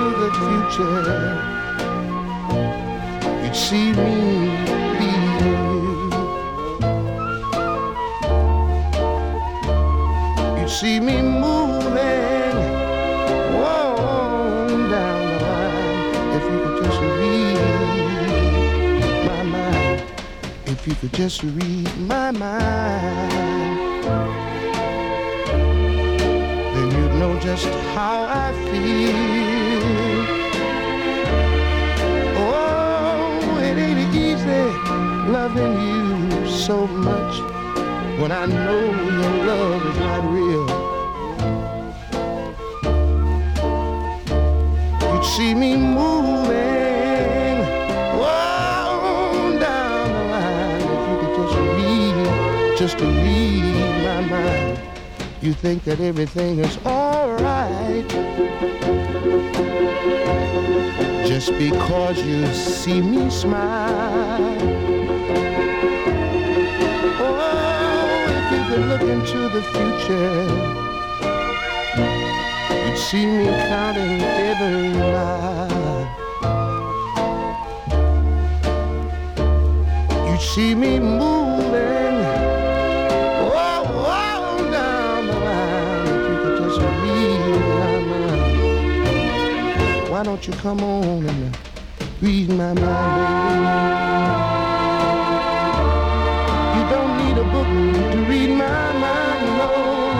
into the future, you'd see me leading you. You'd see me moving, on down the line. If you could just read my mind, if you could just read my mind, then you'd know just how I feel. Oh, it ain't easy loving you so much when I know your love is not real. You'd see me moving, down the line. If you could just read my mind, you think that everything is alright, just because you see me smile. Oh, if you could look into the future, you'd see me counting every mile. You'd see me moving, down the line. If you could just read my mind, why don't you come on and read my mind, baby? You don't need a book to read my mind, no.